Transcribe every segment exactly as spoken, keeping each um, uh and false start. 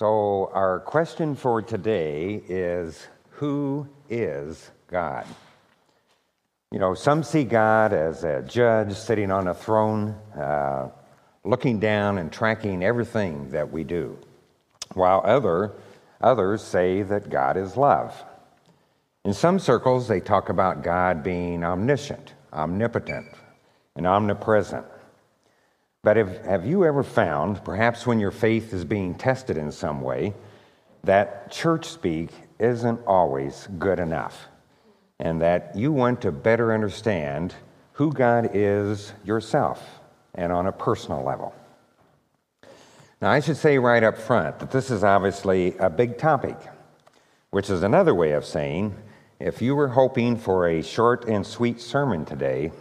So our question for today is, who is God? You know, some see God as a judge sitting on a throne, uh, looking down and tracking everything that we do, while other, others say that God is love. In some circles, they talk about God being omniscient, omnipotent, and omnipresent. But if, have you ever found, perhaps when your faith is being tested in some way, that church speak isn't always good enough, and that you want to better understand who God is yourself and on a personal level? Now, I should say right up front that this is obviously a big topic, which is another way of saying, if you were hoping for a short and sweet sermon today,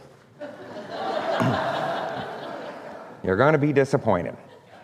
you're going to be disappointed.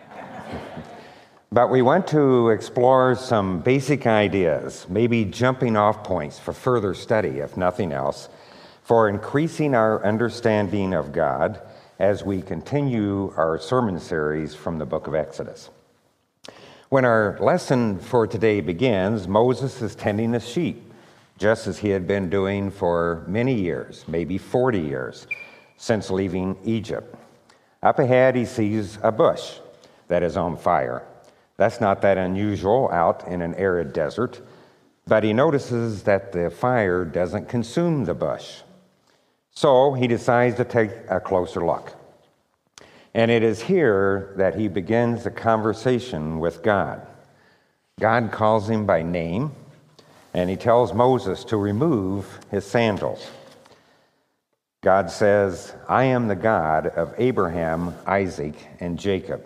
But we want to explore some basic ideas, maybe jumping off points for further study, if nothing else, for increasing our understanding of God as we continue our sermon series from the book of Exodus. When our lesson for today begins, Moses is tending the sheep, just as he had been doing for many years, maybe forty years, since leaving Egypt. Up ahead, he sees a bush that is on fire. That's not that unusual out in an arid desert, but he notices that the fire doesn't consume the bush. So he decides to take a closer look. And it is here that he begins a conversation with God. God calls him by name, and he tells Moses to remove his sandals. God says, I am the God of Abraham, Isaac, and Jacob.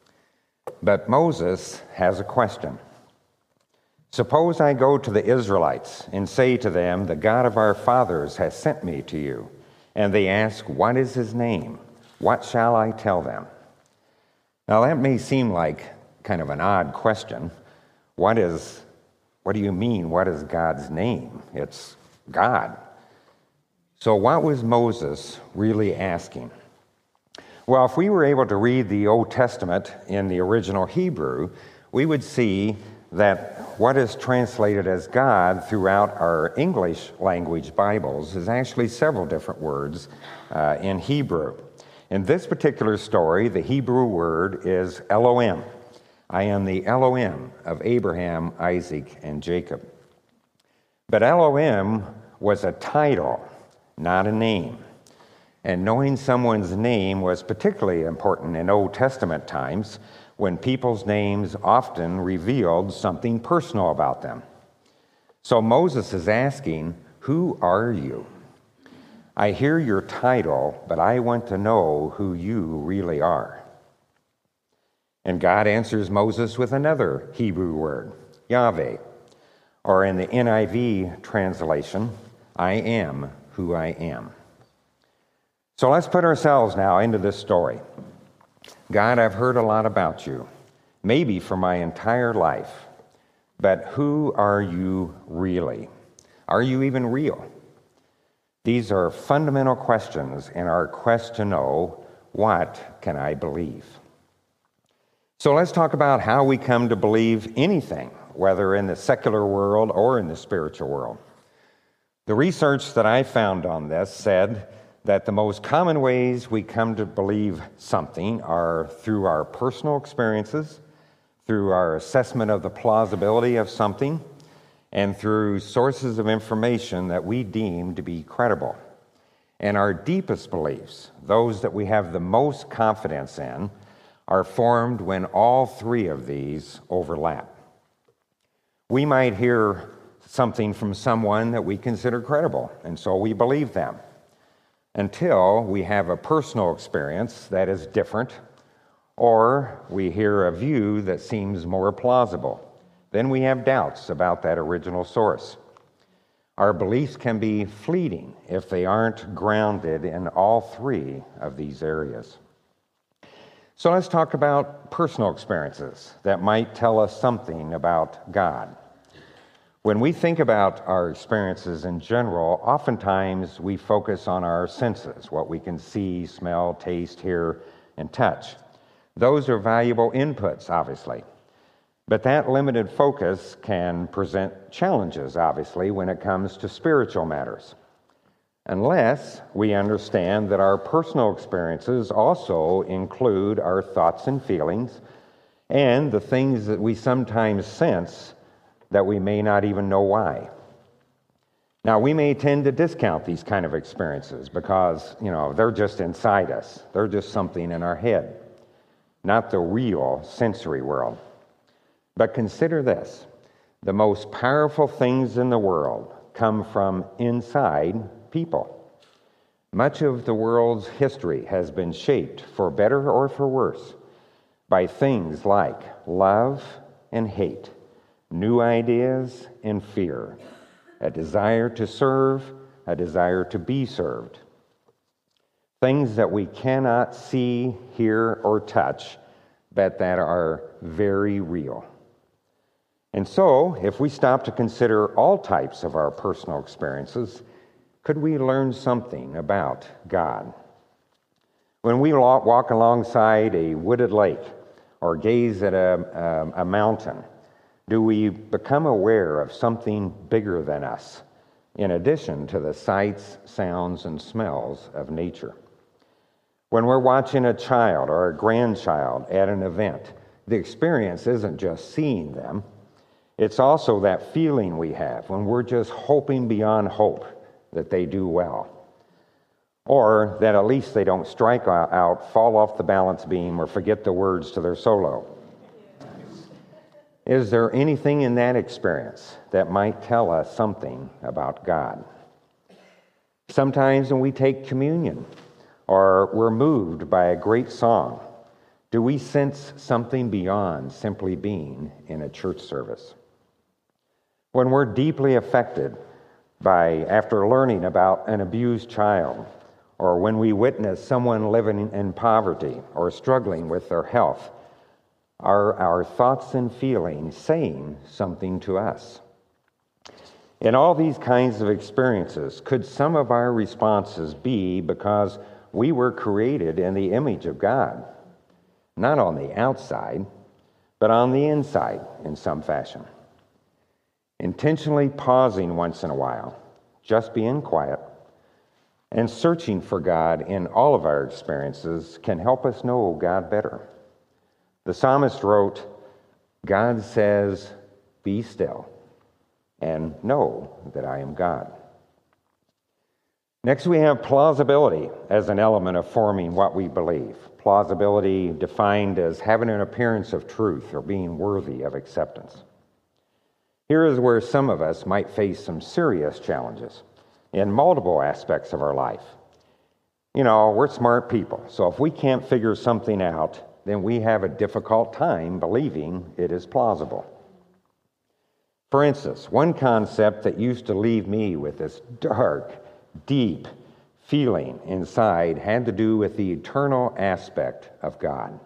But Moses has a question. Suppose I go to the Israelites and say to them, the God of our fathers has sent me to you. And they ask, what is his name? What shall I tell them? Now that may seem like kind of an odd question. What is, what do you mean, what is God's name? It's God. So what was Moses really asking? Well, if we were able to read the Old Testament in the original Hebrew, we would see that what is translated as God throughout our English language Bibles is actually several different words uh, in Hebrew. In this particular story, the Hebrew word is Elohim. I am the Elohim of Abraham, Isaac, and Jacob. But Elohim was a title, not a name. And knowing someone's name was particularly important in Old Testament times, when people's names often revealed something personal about them. So Moses is asking, who are you? I hear your title, but I want to know who you really are. And God answers Moses with another Hebrew word, Yahweh, or in the N I V translation, I am who I am. So let's put ourselves now into this story. God, I've heard a lot about you, maybe for my entire life, but who are you really? Are you even real? These are fundamental questions in our quest to know, what can I believe? So let's talk about how we come to believe anything, whether in the secular world or in the spiritual world. The research that I found on this said that the most common ways we come to believe something are through our personal experiences, through our assessment of the plausibility of something, and through sources of information that we deem to be credible. And our deepest beliefs, those that we have the most confidence in, are formed when all three of these overlap. We might hear something from someone that we consider credible, and so we believe them, until we have a personal experience that is different, or we hear a view that seems more plausible. Then we have doubts about that original source. Our beliefs can be fleeting if they aren't grounded in all three of these areas. So let's talk about personal experiences that might tell us something about God. When we think about our experiences in general, oftentimes we focus on our senses, what we can see, smell, taste, hear, and touch. Those are valuable inputs, obviously. But that limited focus can present challenges, obviously, when it comes to spiritual matters, unless we understand that our personal experiences also include our thoughts and feelings and the things that we sometimes sense that we may not even know why. Now, we may tend to discount these kind of experiences because, you know, they're just inside us. They're just something in our head, not the real sensory world. But consider this: the most powerful things in the world come from inside people. Much of the world's history has been shaped, for better or for worse, by things like love and hate, new ideas and fear, a desire to serve, a desire to be served. Things that we cannot see, hear, or touch, but that are very real. And so, if we stop to consider all types of our personal experiences, could we learn something about God? When we walk alongside a wooded lake or gaze at a, a, a mountain, do we become aware of something bigger than us, in addition to the sights, sounds, and smells of nature? When we're watching a child or a grandchild at an event, the experience isn't just seeing them. It's also that feeling we have when we're just hoping beyond hope that they do well, or that at least they don't strike out, fall off the balance beam, or forget the words to their solo. Is there anything in that experience that might tell us something about God? Sometimes when we take communion or we're moved by a great song, do we sense something beyond simply being in a church service? When we're deeply affected by, after learning about an abused child, or when we witness someone living in poverty or struggling with their health, are our thoughts and feelings saying something to us? In all these kinds of experiences, could some of our responses be because we were created in the image of God, not on the outside, but on the inside in some fashion? Intentionally pausing once in a while, just being quiet, and searching for God in all of our experiences can help us know God better. The psalmist wrote, "God says, be still, and know that I am God." Next, we have plausibility as an element of forming what we believe. Plausibility defined as having an appearance of truth or being worthy of acceptance. Here is where some of us might face some serious challenges in multiple aspects of our life. You know, we're smart people, so if we can't figure something out, then we have a difficult time believing it is plausible. For instance, one concept that used to leave me with this dark, deep feeling inside had to do with the eternal aspect of God.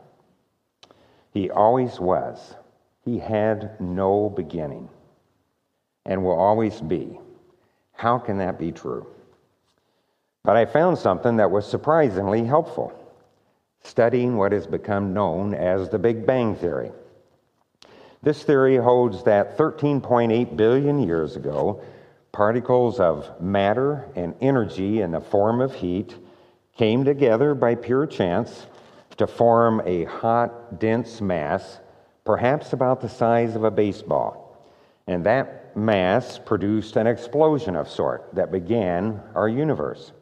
He always was. He had no beginning and will always be. How can that be true? But I found something that was surprisingly helpful: studying what has become known as the Big Bang Theory. This theory holds that thirteen point eight billion years ago, particles of matter and energy in the form of heat came together by pure chance to form a hot, dense mass, perhaps about the size of a baseball. And that mass produced an explosion of sort that began our universe.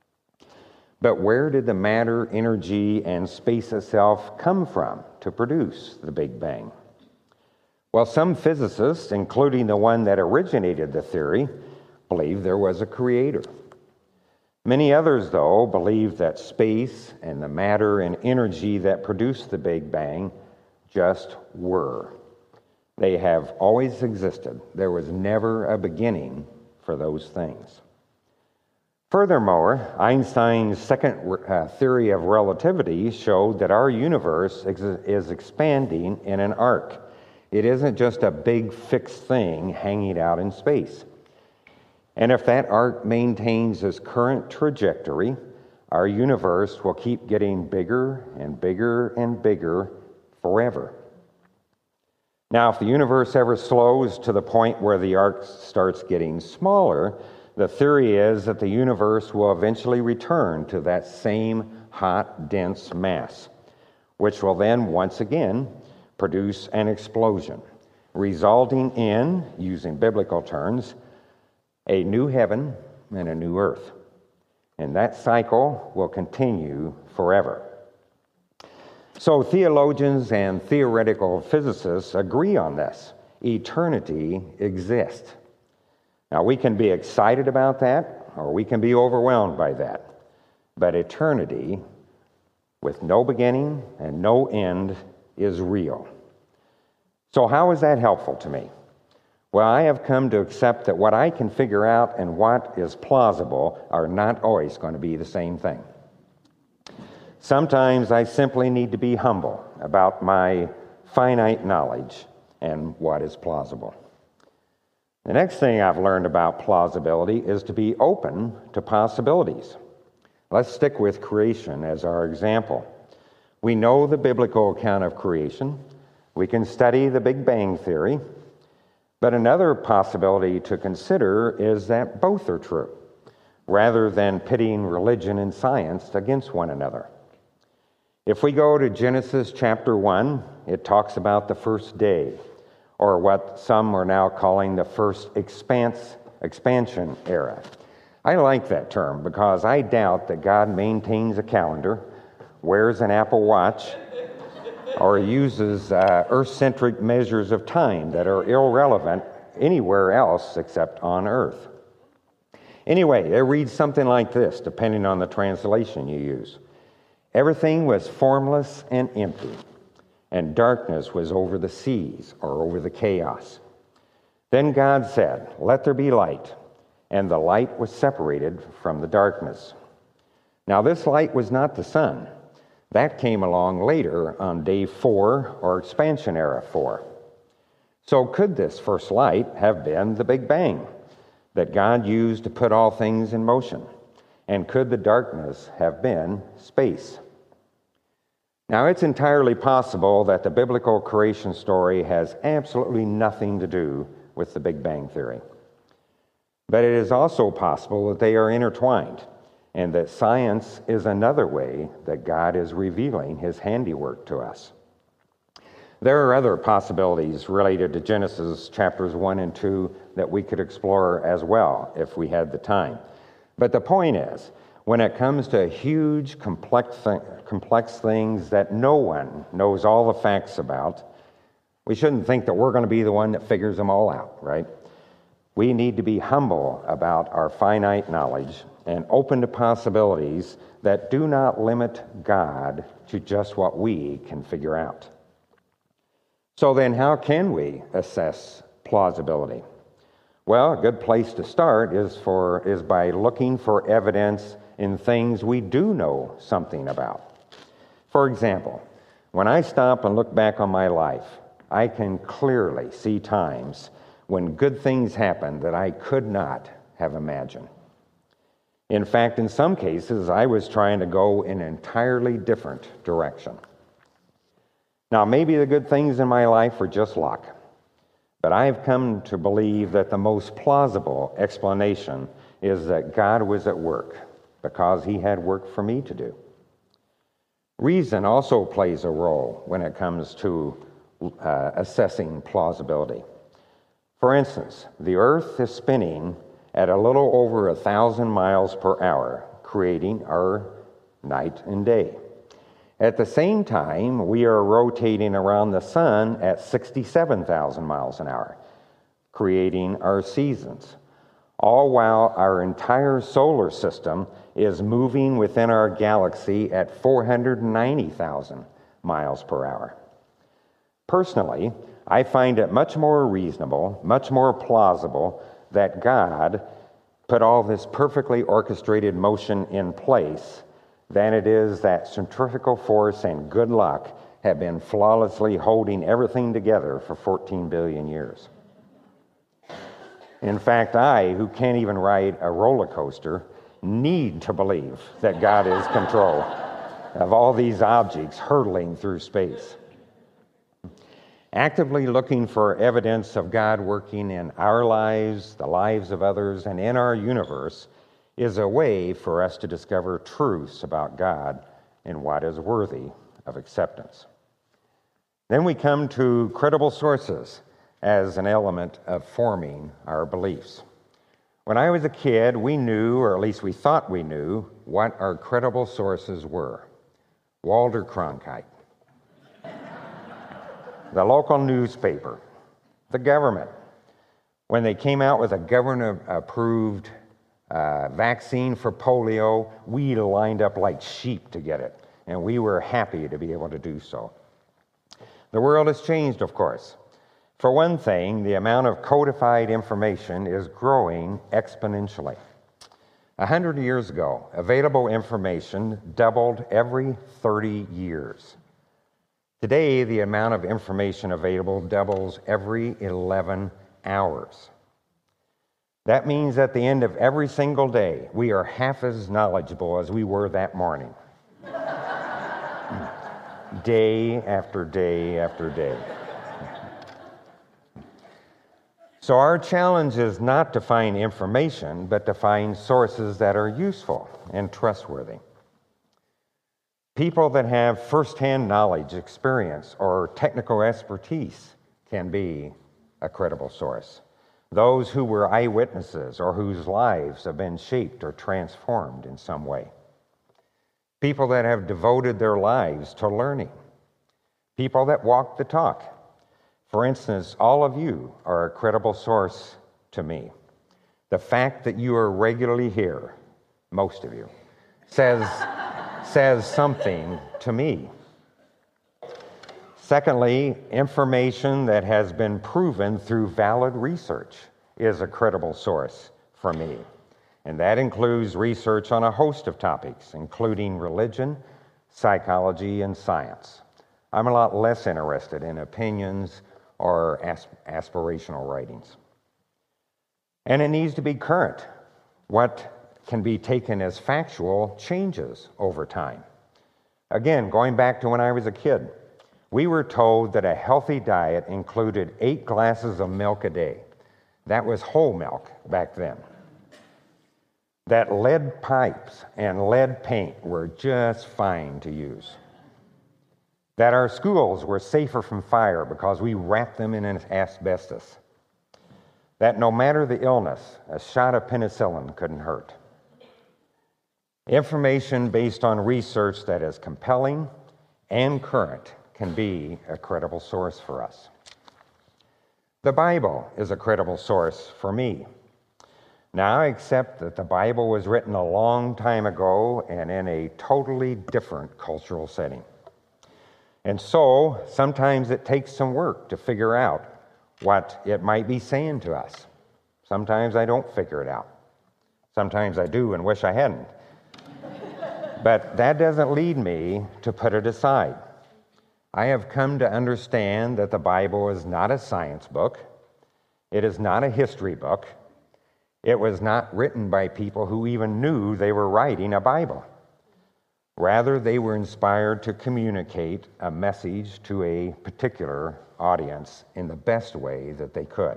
But where did the matter, energy, and space itself come from to produce the Big Bang? Well, some physicists, including the one that originated the theory, believe there was a creator. Many others, though, believe that space and the matter and energy that produced the Big Bang just were. They have always existed. There was never a beginning for those things. Furthermore, Einstein's second uh, theory of relativity showed that our universe ex- is expanding in an arc. It isn't just a big fixed thing hanging out in space. And if that arc maintains its current trajectory, our universe will keep getting bigger and bigger and bigger forever. Now, if the universe ever slows to the point where the arc starts getting smaller, the theory is that the universe will eventually return to that same hot, dense mass, which will then once again produce an explosion, resulting in, using biblical terms, a new heaven and a new earth. And that cycle will continue forever. So theologians and theoretical physicists agree on this. Eternity exists. Now, we can be excited about that, or we can be overwhelmed by that. But eternity, with no beginning and no end, is real. So how is that helpful to me? Well, I have come to accept that what I can figure out and what is plausible are not always going to be the same thing. Sometimes I simply need to be humble about my finite knowledge and what is plausible. The next thing I've learned about plausibility is to be open to possibilities. Let's stick with creation as our example. We know the biblical account of creation. We can study the Big Bang Theory. But another possibility to consider is that both are true, rather than pitting religion and science against one another. If we go to Genesis chapter one, it talks about the first day, or what some are now calling the first expanse, expansion era. I like that term because I doubt that God maintains a calendar, wears an Apple Watch, or uses uh, earth-centric measures of time that are irrelevant anywhere else except on Earth. Anyway, it reads something like this, depending on the translation you use. Everything was formless and empty, and darkness was over the seas, or over the chaos. Then God said, "Let there be light," and the light was separated from the darkness. Now this light was not the sun. That came along later on day four, or expansion era four. So could this first light have been the Big Bang that God used to put all things in motion? And could the darkness have been space? Now, it's entirely possible that the biblical creation story has absolutely nothing to do with the Big Bang Theory. But it is also possible that they are intertwined, and that science is another way that God is revealing his handiwork to us. There are other possibilities related to Genesis chapters one and two that we could explore as well if we had the time. But the point is, when it comes to huge, complex, th- complex things that no one knows all the facts about, we shouldn't think that we're going to be the one that figures them all out, right? We need to be humble about our finite knowledge and open to possibilities that do not limit God to just what we can figure out. So then, how can we assess plausibility? Well, a good place to start is for is by looking for evidence in things we do know something about. For example, when I stop and look back on my life, I can clearly see times when good things happened that I could not have imagined. In fact, in some cases, I was trying to go in an entirely different direction. Now, maybe the good things in my life were just luck, but I've come to believe that the most plausible explanation is that God was at work because he had work for me to do. Reason also plays a role when it comes to uh, assessing plausibility. For instance, the Earth is spinning at a little over a thousand miles per hour, creating our night and day. At the same time, we are rotating around the sun at sixty-seven thousand miles an hour, creating our seasons, all while our entire solar system is moving within our galaxy at four hundred ninety thousand miles per hour. Personally, I find it much more reasonable, much more plausible that God put all this perfectly orchestrated motion in place than it is that centrifugal force and good luck have been flawlessly holding everything together for fourteen billion years. In fact, I, who can't even ride a roller coaster, need to believe that God is in control of all these objects hurtling through space. Actively looking for evidence of God working in our lives, the lives of others, and in our universe is a way for us to discover truths about God and what is worthy of acceptance. Then we come to credible sources as an element of forming our beliefs. When I was a kid, we knew, or at least we thought we knew, what our credible sources were. Walter Cronkite, the local newspaper, the government. When they came out with a government-approved uh, vaccine for polio, we lined up like sheep to get it, and we were happy to be able to do so. The world has changed, of course. For one thing, the amount of codified information is growing exponentially. A hundred years ago, available information doubled every thirty years. Today, the amount of information available doubles every eleven hours. That means at the end of every single day, we are half as knowledgeable as we were that morning. Day after day after day. So our challenge is not to find information, but to find sources that are useful and trustworthy. People that have firsthand knowledge, experience, or technical expertise can be a credible source. Those who were eyewitnesses or whose lives have been shaped or transformed in some way. People that have devoted their lives to learning. People that walk the talk. For instance, all of you are a credible source to me. The fact that you are regularly here, most of you, says, says something to me. Secondly, information that has been proven through valid research is a credible source for me. And that includes research on a host of topics, including religion, psychology, and science. I'm a lot less interested in opinions or aspirational writings. And it needs to be current. What can be taken as factual changes over time. Again, going back to when I was a kid, we were told that a healthy diet included eight glasses of milk a day. That was whole milk back then. That lead pipes and lead paint were just fine to use. That our schools were safer from fire because we wrapped them in asbestos. That no matter the illness, a shot of penicillin couldn't hurt. Information based on research that is compelling and current can be a credible source for us. The Bible is a credible source for me. Now, I accept that the Bible was written a long time ago and in a totally different cultural setting. And so, sometimes it takes some work to figure out what it might be saying to us. Sometimes I don't figure it out. Sometimes I do and wish I hadn't. But that doesn't lead me to put it aside. I have come to understand that the Bible is not a science book. It is not a history book. It was not written by people who even knew they were writing a Bible. Rather, they were inspired to communicate a message to a particular audience in the best way that they could.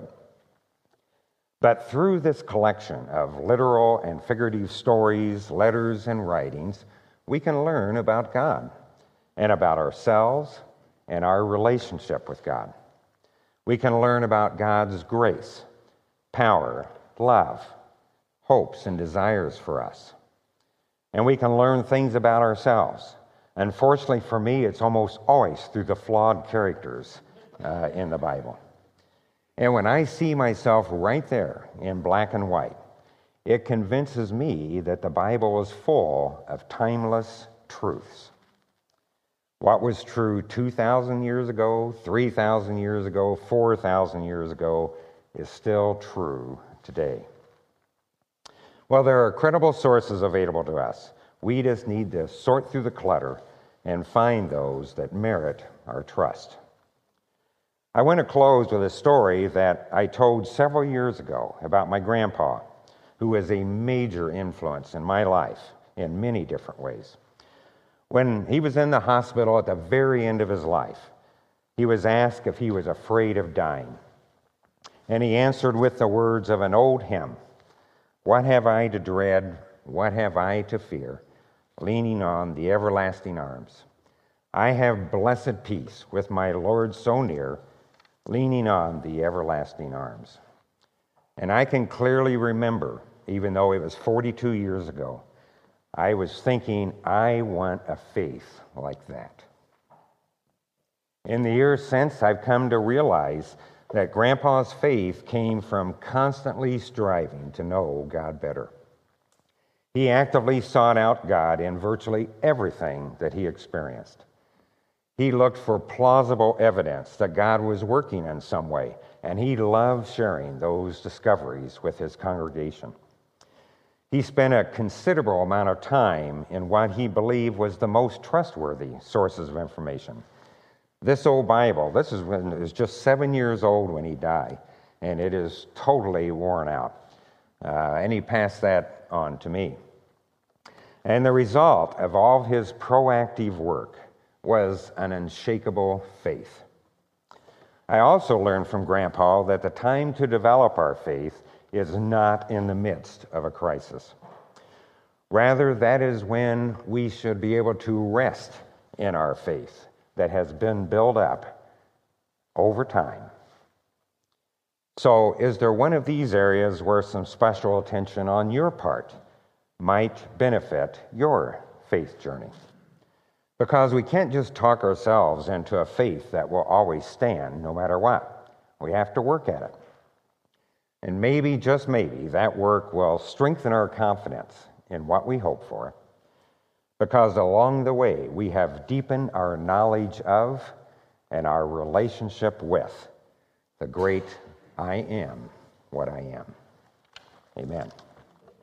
But through this collection of literal and figurative stories, letters, and writings, we can learn about God and about ourselves and our relationship with God. We can learn about God's grace, power, love, hopes, and desires for us. And we can learn things about ourselves. Unfortunately for me, it's almost always through the flawed characters uh, in the Bible. And when I see myself right there in black and white, it convinces me that the Bible is full of timeless truths. What was true two thousand years ago, three thousand years ago, four thousand years ago is still true today. Well, there are credible sources available to us. We just need to sort through the clutter and find those that merit our trust. I want to close with a story that I told several years ago about my grandpa, who was a major influence in my life in many different ways. When he was in the hospital at the very end of his life, He was asked if he was afraid of dying. And he answered with the words of an old hymn, "What have I to dread? What have I to fear? Leaning on the everlasting arms. I have blessed peace with my Lord so near, leaning on the everlasting arms." And I can clearly remember, even though it was forty-two years ago, I was thinking, I want a faith like that. In the years since, I've come to realize that Grandpa's faith came from constantly striving to know God better. He actively sought out God in virtually everything that he experienced. He looked for plausible evidence that God was working in some way, and he loved sharing those discoveries with his congregation. He spent a considerable amount of time in what he believed was the most trustworthy sources of information. This old Bible, this is when it was just seven years old when he died, and it is totally worn out. Uh, and he passed that on to me. And the result of all his proactive work was an unshakable faith. I also learned from Grandpa that the time to develop our faith is not in the midst of a crisis. Rather, that is when we should be able to rest in our faith that has been built up over time. So, is there one of these areas where some special attention on your part might benefit your faith journey? Because we can't just talk ourselves into a faith that will always stand no matter what. We have to work at it. And maybe, just maybe, that work will strengthen our confidence in what we hope for, because along the way we have deepened our knowledge of and our relationship with the great I am what I am. Amen.